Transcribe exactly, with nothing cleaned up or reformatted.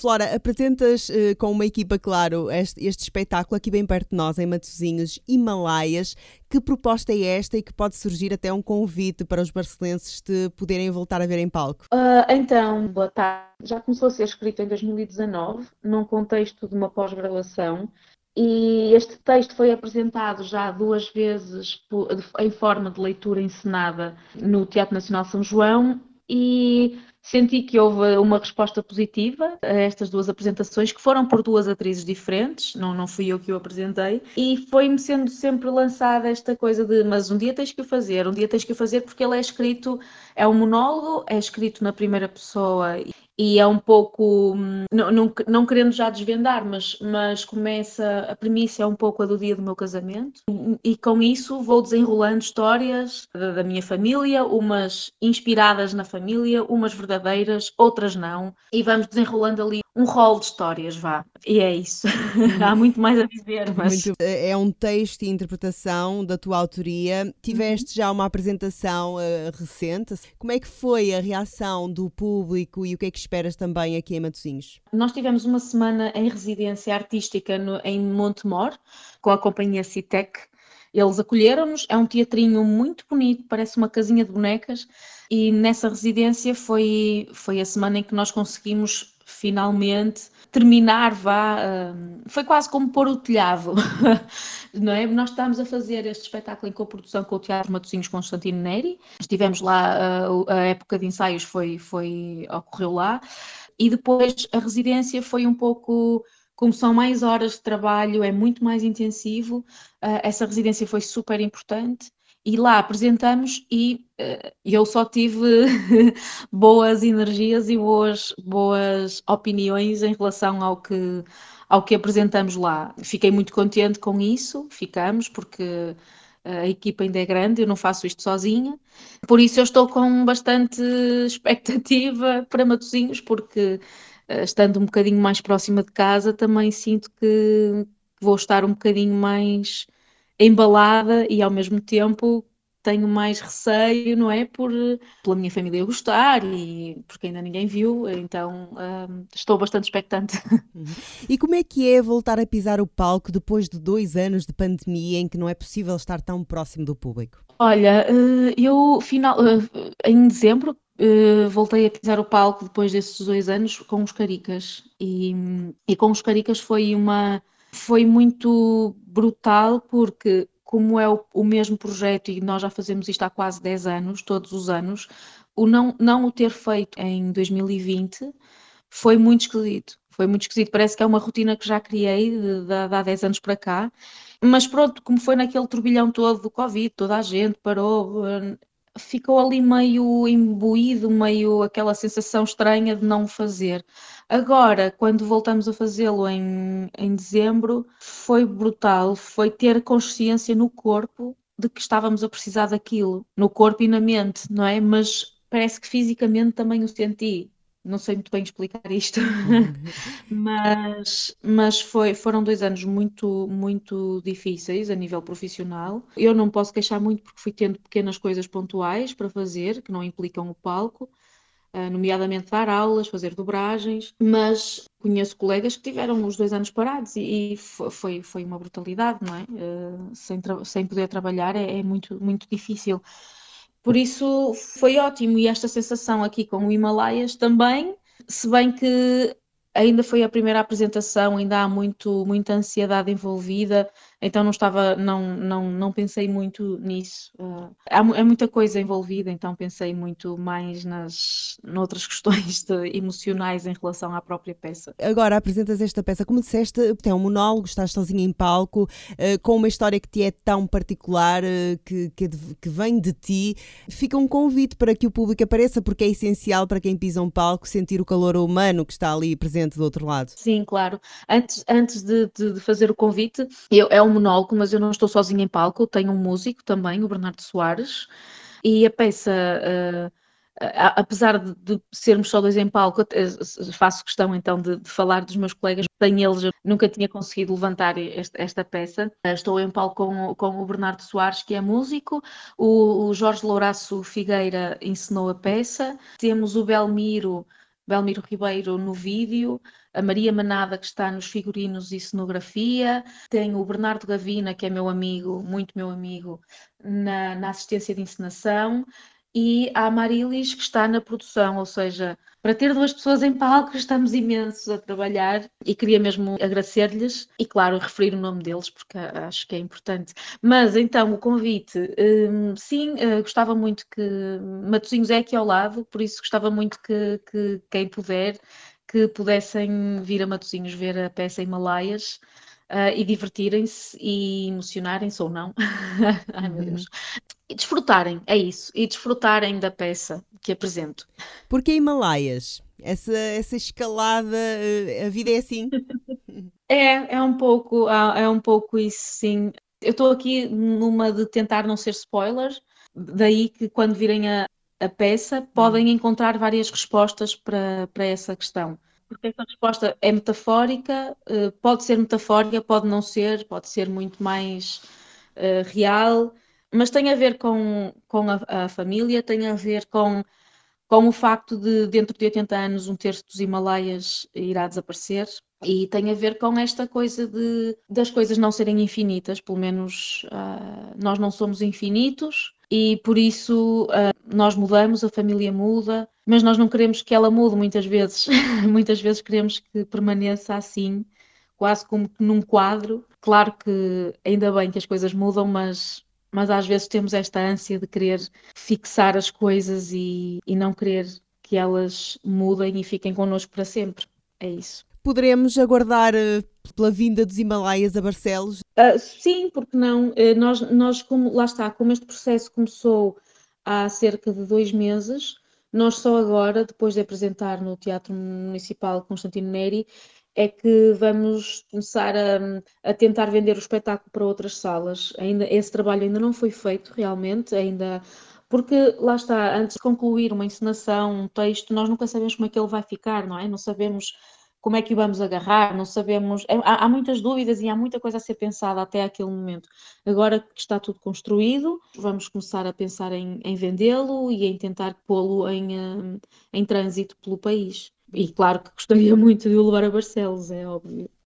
Flora, apresentas uh, com uma equipa, claro, este, este espetáculo aqui bem perto de nós, em Matosinhos, Himalaias. Que proposta é esta e que pode surgir até um convite para os barcelenses te poderem voltar a ver em palco? Uh, então, boa tarde. Já começou a ser escrito em dois mil e dezanove, num contexto de uma pós-graduação, e este texto foi apresentado já duas vezes po- em forma de leitura encenada no Teatro Nacional São João, e senti que houve uma resposta positiva a estas duas apresentações, que foram por duas atrizes diferentes, não, não fui eu que o apresentei, e foi-me sendo sempre lançada esta coisa de, mas um dia tens que o fazer, um dia tens que o fazer, porque ele é escrito, é um monólogo, é escrito na primeira pessoa e é um pouco, hum, não, não, não querendo já desvendar, mas, mas começa, a premissa é um pouco a do dia do meu casamento, e com isso vou desenrolando histórias da, da minha família, umas inspiradas na família, umas verdadeiras, outras não, e vamos desenrolando ali um rol de histórias, vá. E é isso. Uhum. Há muito mais a dizer, mas... Muito, é um texto e interpretação da tua autoria. Uhum. Tiveste já uma apresentação uh, recente. Como é que foi a reação do público e o que é que esperas também aqui em Matosinhos? Nós tivemos uma semana em residência artística no, em Montemor, com a companhia Citec. Eles acolheram-nos, é um teatrinho muito bonito, parece uma casinha de bonecas, e nessa residência foi, foi a semana em que nós conseguimos finalmente terminar, vá, hum, foi quase como pôr o telhado, não é? Nós estávamos a fazer este espetáculo em coprodução com o Teatro Matosinhos Constantino Neri, estivemos lá, a, a época de ensaios foi, foi, ocorreu lá, e depois a residência foi um pouco, como são mais horas de trabalho, é muito mais intensivo, uh, essa residência foi super importante, e lá apresentamos e uh, eu só tive boas energias e boas, boas opiniões em relação ao que, ao que apresentamos lá. Fiquei muito contente com isso, ficamos, porque a equipa ainda é grande, eu não faço isto sozinha, por isso eu estou com bastante expectativa para Matosinhos, porque uh, estando um bocadinho mais próxima de casa, também sinto que vou estar um bocadinho mais embalada e ao mesmo tempo tenho mais receio, não é? Por, pela minha família gostar e porque ainda ninguém viu, então uh, estou bastante expectante. Uhum. E como é que é voltar a pisar o palco depois de dois anos de pandemia em que não é possível estar tão próximo do público? Olha, uh, eu final, uh, em dezembro uh, voltei a pisar o palco depois desses dois anos com os Caricas e, e com os Caricas foi uma foi muito brutal porque como é o, o mesmo projeto e nós já fazemos isto há quase dez anos, todos os anos, o não, não o ter feito em dois mil e vinte foi muito esquisito. Foi muito esquisito, parece que é uma rotina que já criei de, de, de há dez anos para cá. Mas pronto, como foi naquele turbilhão todo do Covid, toda a gente parou, eh, ficou ali meio imbuído, meio aquela sensação estranha de não o fazer. Agora, quando voltamos a fazê-lo em, em dezembro, foi brutal, foi ter consciência no corpo de que estávamos a precisar daquilo, no corpo e na mente, não é? Mas parece que fisicamente também o senti. Não sei muito bem explicar isto. Mas, mas foi, foram dois anos muito, muito difíceis a nível profissional. Eu não posso queixar muito porque fui tendo pequenas coisas pontuais para fazer, que não implicam o palco, eh, nomeadamente dar aulas, fazer dobragens, mas conheço colegas que tiveram os dois anos parados e, e fo- foi, foi uma brutalidade, não é? Eh, sem, tra- sem poder trabalhar é, é muito, muito difícil. Por isso foi ótimo e esta sensação aqui com o Himalaias também, se bem que ainda foi a primeira apresentação, ainda há muito, muita ansiedade envolvida, então não estava, não, não, não pensei muito nisso. Uh, há, mu- é muita coisa envolvida, então pensei muito mais nas noutras questões de- emocionais em relação à própria peça. Agora apresentas esta peça, como disseste, é um monólogo, estás sozinha em palco, eh, com uma história que te é tão particular, eh, que, que, que vem de ti. Fica um convite para que o público apareça, porque é essencial para quem pisa um palco sentir o calor humano que está ali presente do outro lado. Sim, claro. Antes, antes de, de- de fazer o convite, eu, é um monólogo, mas eu não estou sozinha em palco, tenho um músico também, o Bernardo Soares, e a peça, eh, a- apesar de, de sermos só dois em palco, até faço questão então de, de falar dos meus colegas, sem eles eu nunca tinha conseguido levantar esta, esta peça. Eh, Estou em palco com, o- com o Bernardo Soares, que é músico, o, o Jorge Louraço Figueira encenou a peça, temos o Belmiro Belmiro Ribeiro no vídeo, a Maria Manada, que está nos figurinos e cenografia, tenho o Bernardo Gavina, que é meu amigo, muito meu amigo, na, na assistência de encenação, e a Marilis, que está na produção, ou seja, para ter duas pessoas em palco, estamos imensos a trabalhar e queria mesmo agradecer-lhes e, claro, referir o nome deles, porque acho que é importante. Mas então, o convite, hum, sim, uh, gostava muito que. Matosinhos é aqui ao lado, por isso gostava muito que, que quem puder, que pudessem vir a Matosinhos ver a peça Himalaias. Uh, e divertirem-se e emocionarem-se ou não. Ai meu Deus. E desfrutarem, é isso. E desfrutarem da peça que apresento. Porque Himalaias, essa, essa escalada, eh, a vida é assim. É, é um pouco, ah, é um pouco isso, sim. Eu estou aqui numa de tentar não ser spoiler, daí que quando virem a, a peça podem encontrar várias respostas para, para essa questão. Porque essa resposta é metafórica, eh, pode ser metafórica, pode não ser, pode ser muito mais eh, real, mas tem a ver com, com a, a família, tem a ver com com o facto de, dentro de oitenta anos, um terço dos Himalaias irá desaparecer. E tem a ver com esta coisa de, das coisas não serem infinitas, pelo menos uh, nós não somos infinitos e por isso uh, nós mudamos, a família muda, mas nós não queremos que ela mude muitas vezes. Muitas vezes queremos que permaneça assim, quase como que num quadro. Claro que ainda bem que as coisas mudam, mas, mas às vezes temos esta ânsia de querer fixar as coisas e, e não querer que elas mudem e fiquem connosco para sempre. É isso. Poderemos aguardar uh, pela vinda dos Himalaias a Barcelos? Uh, sim, porque não? Uh, nós, nós como, lá está, como este processo começou há cerca de dois meses, nós só agora, depois de apresentar no Teatro Municipal Constantino Neri, é que vamos começar a, a tentar vender o espetáculo para outras salas. Ainda, esse trabalho ainda não foi feito realmente, ainda porque lá está, antes de concluir uma encenação, um texto, nós nunca sabemos como é que ele vai ficar, não é? Não sabemos como é que o vamos agarrar, não sabemos. É, há, há muitas dúvidas e há muita coisa a ser pensada até aquele momento. Agora que está tudo construído, vamos começar a pensar em, em vendê-lo e em tentar pô-lo em, um, em trânsito pelo país. E claro que gostaria muito de o levar a Barcelos, é óbvio.